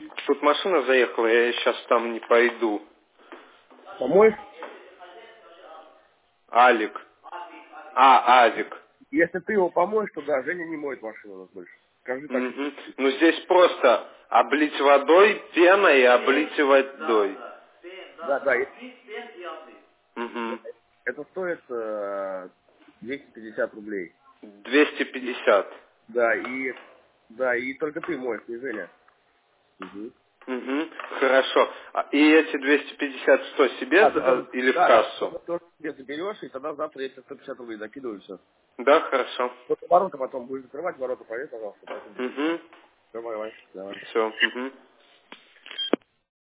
Тут машина заехала, я сейчас там не пойду. Помоешь? Алик. Азик. Если ты его помоешь, то да, Женя не моет машину у нас больше. Скажи так. Мгм. Ну здесь просто облить водой, пеной и облить водой. Да. Угу. Это стоит 250 рублей. 250. Да, и только ты моешь, не Женя. Угу. Угу. Хорошо. И эти 250 что, себе Ты тоже, или в да, кассу? тоже себе заберешь, и тогда завтра я тебе 150 рублей закидываю, все. Да, хорошо. Только ворота потом будешь закрывать, ворота поверь, пожалуйста. Поэтому. Угу. Давай. Все. Угу.